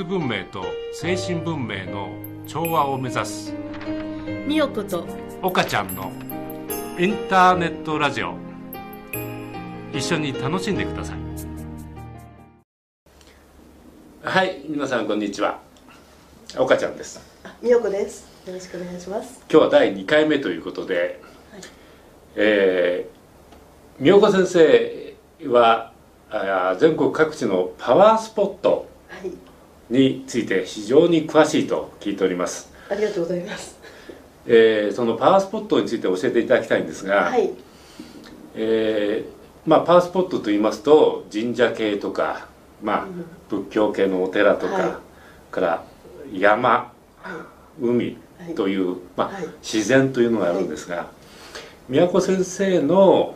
文明と精神文明の調和を目指すみよこと岡ちゃんのインターネットラジオ、一緒に楽しんでください。はい、皆さんこんにちは。岡ちゃんです。 みよこです。よろしくお願いします。 今日は第2回目ということで、みよこ先生は全国各地のパワースポットについて非常に詳しいと聞いております。 ありがとうございます。 そのパワースポットについて教えていただきたいんですが、 はい、 パワースポットと言いますと神社系とか、仏教系のお寺とか、から山、海という、自然というのがあるんですが、宮古先生の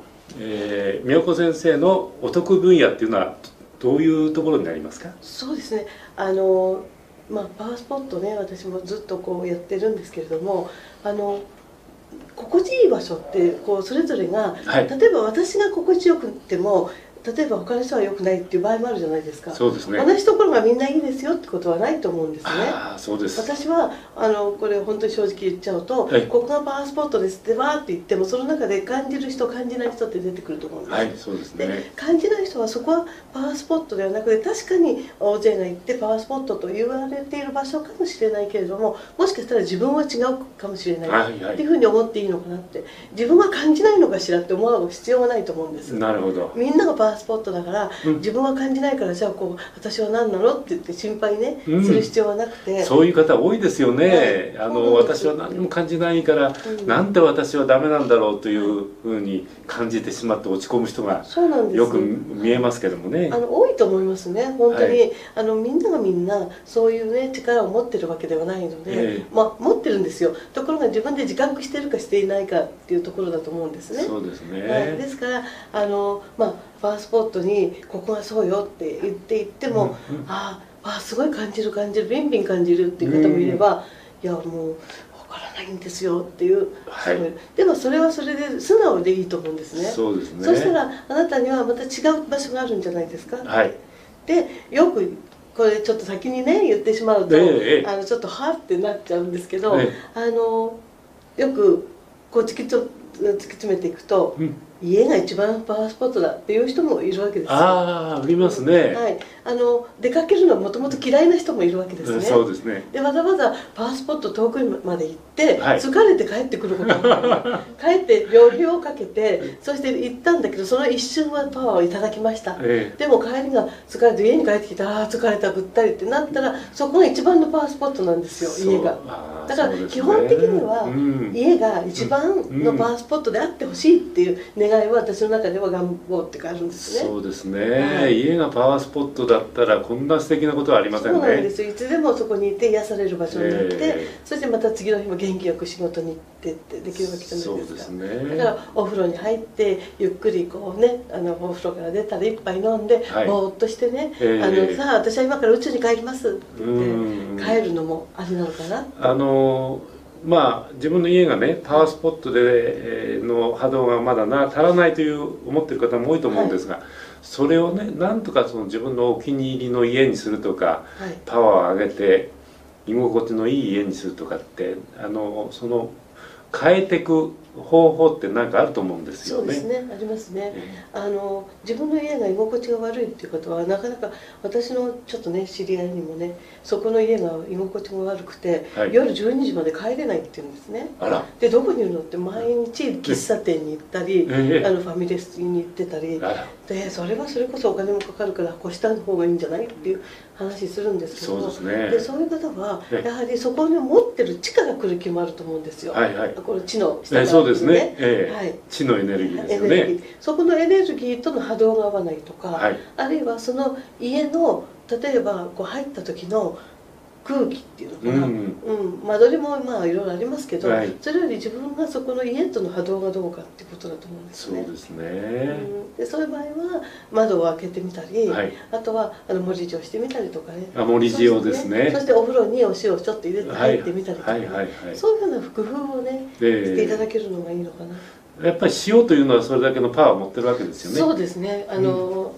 お得分野っていうのはどういうところになりますか？ そうですね、パワースポットね、私もずっとこうやってるんですけれども、心地いい場所ってそれぞれが、例えば私が心地よくっても例えば他の人は良くないっていう場合もあるじゃないですか。 そうですね。 同じところがみんないいですよってことはないと思うんですね。 そうです。 私はこれ本当に正直言っちゃうと、ここがパワースポットですってわーって言っても、その中で感じる人感じない人って出てくると思うんです。 はい、そうですね。 で、感じない人はそこはパワースポットではなくて、確かに大勢が行ってパワースポットと言われている場所かもしれないけれども、もしかしたら自分は違うかもしれないっていうふうに思っていいのかなって、自分は感じないのかしらって思う必要はないと思うんです。 なるほど。みんながパワースポットだから自分は感じないから、じゃあ私は何なのって言って心配ね、する必要はなくて。 そういう方多いですよね。私は何も感じないから、なんで私はダメなんだろうというふうに感じてしまって落ち込む人がよく見えますけどもね。 多いと思いますね、本当に。みんながみんなそういうね力を持ってるわけではないので、持ってるんですよ。ところが自分で自覚してるかしていないかっていうところだと思うんですね。 そうですね。 ですからパワースポットにここがそうよって言っていっても、すごい感じるビンビン感じるっていう方もいれば、いやもうわからないんですよっていう、でもそれはそれで素直でいいと思うんですね。 そうですね。 そしたらあなたにはまた違う場所があるんじゃないですか。で、よくこれちょっと先にね言ってしまうと、ちょっとはってなっちゃうんですけど、よく突き詰めていくと、家が一番パワースポットだっていう人もいるわけですよ。 ありますね。 出かけるのはもともと嫌いな人もいるわけですね。 そうですね。 で、わざわざパワースポット遠くまで行って疲れて帰ってくることもある。帰って旅費をかけてそして行ったんだけど、その一瞬はパワーをいただきました。でも帰りが疲れて家に帰ってきたら疲れたぐったりってなったら、そこが一番のパワースポットなんですよ、家が。だから基本的には家が一番のパワースポットであってほしいっていう願いは私の中では願望っていうかあるんですね。 そうですね。家がパワースポットだったらこんな素敵なことはありませんね。 そうなんですよ。いつでもそこにいて癒される場所になって、そしてまた次の日も元気よく仕事に行ってってできるわけじゃないですか。だからお風呂に入ってゆっくりお風呂から出たら一杯飲んでぼーっとしてね、さあ私は今から宇宙に帰りますって言って帰るのもありなのかな。 自分の家がねパワースポットでの波動がまだ足らないという思ってる方も多いと思うんですが、それをねなんとか自分のお気に入りの家にするとか、パワーを上げて居心地のいい家にするとかって変えていく方法って何かあると思うんですよね。 そうですね、ありますね。自分の家が居心地が悪いっていうことはなかなか、私のちょっとね知り合いにもね、そこの家が居心地が悪くて、夜12時まで帰れないって言うんですね。で、どこにいるのって毎日喫茶店に行ったり、ファミレスに行ってたりで、それはそれこそお金もかかるから越した方がいいんじゃないっていう話するんですけど、そういう方はやはりそこに持ってる地から来る気もあると思うんですよ。この地の下からそうですね。地のエネルギーですよね。 そこのエネルギーとの波動が合わないとか、あるいはその家の例えば入った時の空気っていうのかな、間取りもいろいろありますけど、それより自分がそこの家との波動がどうかっていうことだと思うんですね。 そうですね。 で、そういう場合は窓を開けてみたり、あとは盛り地をしてみたりとかね。 盛り地をですね。 そしてお風呂にお塩をちょっと入れて入ってみたりとか、そういうふうな工夫をねしていただけるのがいいのかな。 やっぱり塩というのはそれだけのパワーを持ってるわけですよね。 そうですね。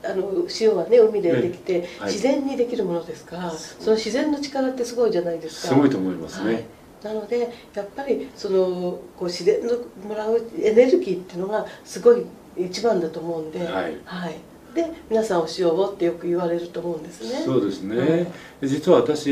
塩はね海でできて、 はい、 自然にできるものですから、その自然の力ってすごいじゃないですか。 すごいと思いますね。はい、 なのでやっぱりこう自然のもらうエネルギーっていうのがすごい一番だと思うんで、はい、はい、で皆さんお塩をってよく言われると思うんですね。 そうですね。実は私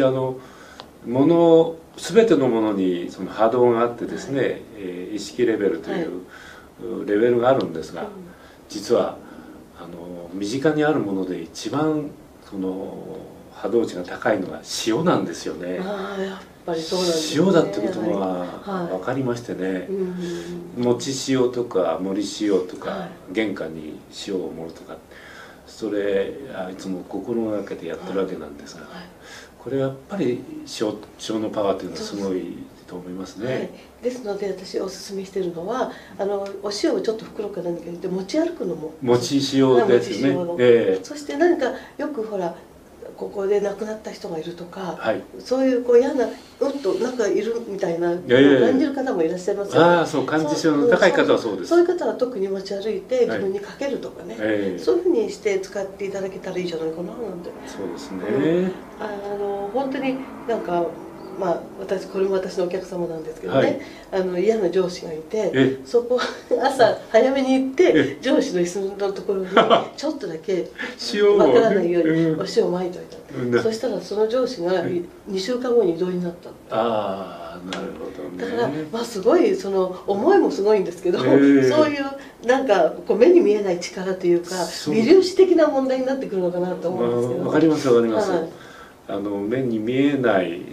全てのものにその波動があってですね、はい、意識レベルというレベルがあるんですが、実は身近にあるもので一番その波動値が高いのが塩なんですよね。 ああ、やっぱりそうなんですね。 塩だってことが分かりましてね、もち塩とか盛り塩とか、玄関に塩を盛るとか、それいつも心がけてやってるわけなんですが、これやっぱり塩のパワーというのはすごいと思いますね。はい、 ですので私おすすめしているのはお塩をちょっと袋か何かに入れて持ち歩くのも。 もち塩ですよね。 そして何かよくほらここで亡くなった人がいるとか、 はい、 そういう嫌ななんかいるみたいな感じる方もいらっしゃいますよね。 ああ、そう、感じ性の高い方はそうです。 そういう方は特に持ち歩いて自分にかけるとかね、そういうふうにして使っていただけたらいいじゃないかななんて。 そうですね。 本当になんかこれも私のお客様なんですけどね、嫌な上司がいて、そこ朝早めに行って上司の椅子のところにちょっとだけわからないようにお塩をまいといた、そしたらその上司が2週間後に異動になった。 ああ、なるほどね。 だからすごい思いもすごいんですけど、そういうなんか目に見えない力というか微粒子的な問題になってくるのかなと思うんですけど。 わかりますわかります。目に見えない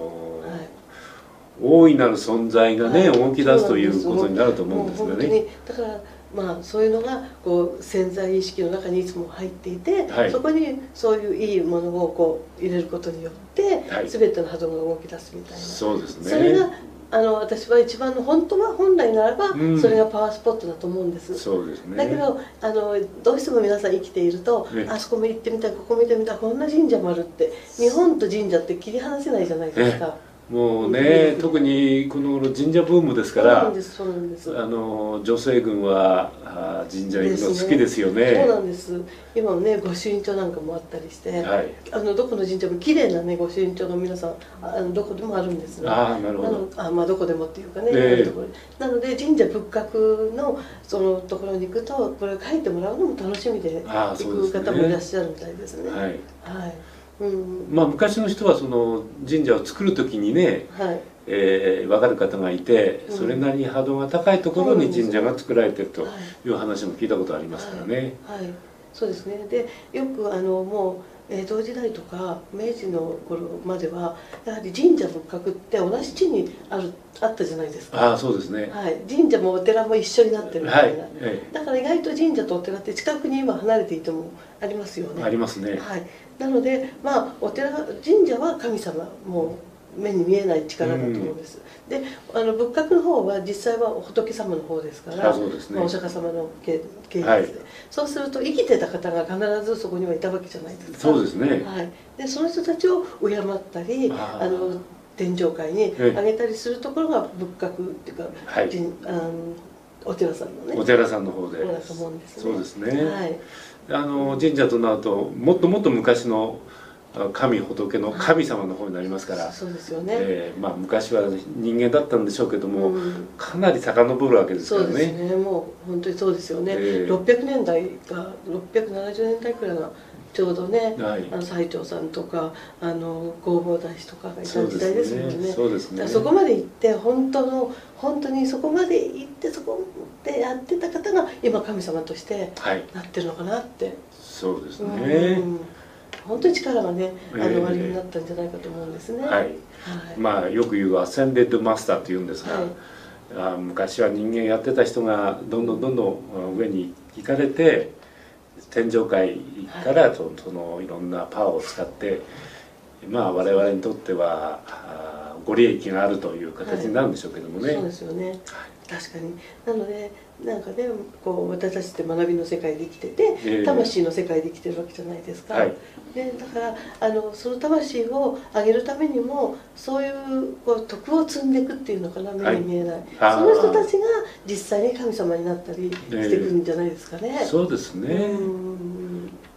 大いなる存在がね、動き出すということになると思うんですよね。 だからそういうのが潜在意識の中にいつも入っていて、そこにそういういいものを入れることによって全ての波動が動き出すみたいな。 そうですね。 それが私は一番の本来ならばそれがパワースポットだと思うんです。 そうですね。 だけどどうしても皆さん生きていると、あそこも行ってみたい、ここ見てみたい、こんな神社もあるって、日本と神社って切り離せないじゃないですか。 もうね、特にこの頃神社ブームですから、女性軍は神社行くの好きですよね。 そうなんです。今もね御朱印帳なんかもあったりして、どこの神社も綺麗なね御朱印帳が皆さんどこでもあるんですね。 ああ、なるほど。 どこでもっていうかね、あるところなので神社仏閣のそのところに行くとこれを書いてもらうのも楽しみで行く方もいらっしゃるみたいですね。はい。 昔の人はその神社を作る時にね、分かる方がいて、それなりに波動が高いところに神社が作られてるという話も聞いたことありますからね。 そうですね。でよくもう江戸時代とか明治の頃まではやはり神社仏閣って同じ地にあったじゃないですか。 ああ、そうですね。 神社もお寺も一緒になってるみたいな。だから意外と神社とお寺って近くに今離れていてもありますよね。 ありますね。 なので神社は神様もう目に見えない力だと思うんです。で仏閣の方は実際は仏様の方ですから、お釈迦様の系列で、そうすると生きてた方が必ずそこにはいたわけじゃないですか。 そうですね。 でその人たちを敬ったり天上界にあげたりするところが仏閣っていうか、お寺さんのね、 お寺さんの方で。 そうだと思うんですね。 そうですね。神社となるともっともっと昔の神仏の神様の方になりますから、 そうですよね。 昔は人間だったんでしょうけども、かなり遡るわけですからね。 そうですね。もう本当にそうですよね。600年代か670年代くらいがちょうどね、最澄さんとか弘法大師とかがいた時代ですもんね。 そうですね。 そこまで行って本当にそこまで行ってそこでやってた方が今神様としてなってるのかなって。 そうですね。 本当に力がねおありになったんじゃないかと思うんですね。 よく言うアセンデッドマスターというんですが、昔は人間やってた人がどんどん上に行かれて、天上界からいろんなパワーを使って我々にとってはご利益があるという形になるんでしょうけどもね。 そうですよね。確かに。なのでなんかね私たちって学びの世界で生きてて、魂の世界で生きてるわけじゃないですか。だからその魂を上げるためにもそういう徳を積んでいくっていうのかな、目に見えない、その人たちが実際に神様になったりしてくるんじゃないですかね。 そうですね。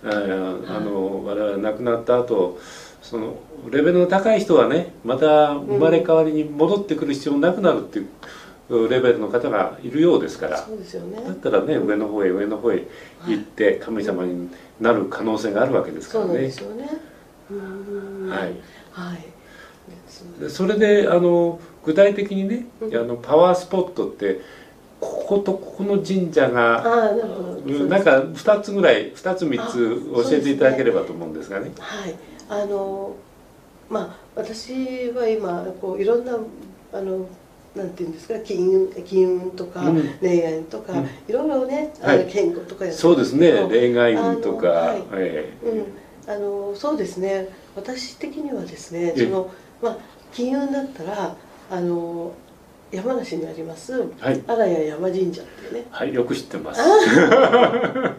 我々亡くなった後、そのレベルの高い人はね、また生まれ変わりに戻ってくる必要なくなるっていうレベルの方がいるようですから、 そうですよね。 だったらね、上の方へ行って神様になる可能性があるわけですからね。そうなんですよね。はい。それで具体的にね、パワースポットってこことここの神社がなんか2つぐらい2つ3つ教えていただければと思うんですがね。 はい。まあ私は今こういろんななんていうんですか、金運とか恋愛とかいろいろね、健康とかやってるんですけど、 そうですね、恋愛運とか、 そうですね、私的にはですね、その金運だったら山梨にあります荒谷山神社ってね、 はい、よく知ってます。 はい、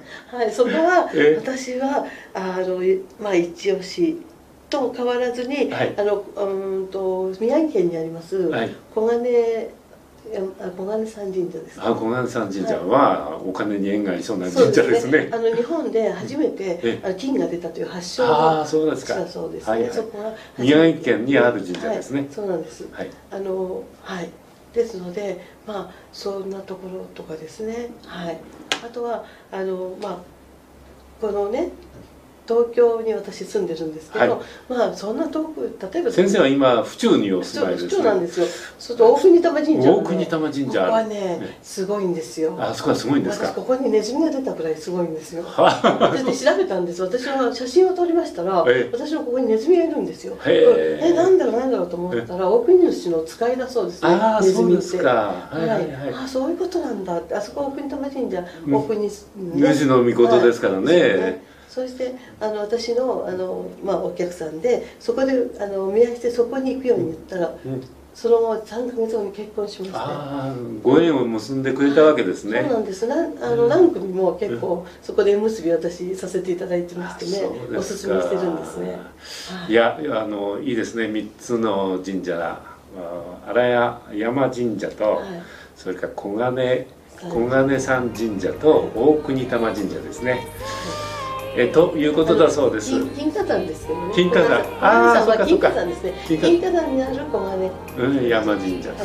そこは私は一押しと変わらずに、宮城県にあります小金山神社です。 小金山神社はお金に縁がありそうな神社ですね。 日本で初めて金が出たという発祥がそうですか。 そうですね。そこは宮城県にある神社ですね。 そうなんです。はい。ですので、そんなところとかですね。はい。あとはこのね、東京に私住んでるんですけど、そんな遠く、例えば先生は今府中にお住まいですね。 府中なんですよ。そうすると大国玉神社、 大国玉神社、 ここはねすごいんですよ。 あそこはすごいんですか。 私ここにネズミが出たくらいすごいんですよ。私調べたんです。私は写真を撮りましたら、私のここにネズミがいるんですよ。なんだろうと思ったら、大国主の使いだそうですね。ネズミって。そういうことなんだって。あそこ大国玉神社、大国主の御事ですからね。 そして私のお客さんで、そこでお見合いしてそこに行くように言ったら、その後3ヶ月後に結婚しまして、 ご縁を結んでくれたわけですね。 そうなんです。何組も結構そこで縁結び私させていただいてましてね、おすすめしてるんですね。 いやいいですね。3つの神社、荒谷山神社と、それから小金山神社と大国玉神社ですね。ということだそうです。 金華山ですけどね。 金華山。そうかそうか。 金華山ですね。金華山にある小金山神社。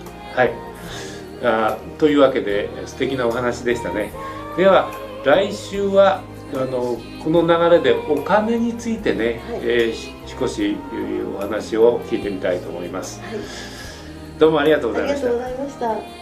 はい。というわけで素敵なお話でしたね。では来週はこの流れでお金についてね、少しお話を聞いてみたいと思います。どうもありがとうございました。 ありがとうございました。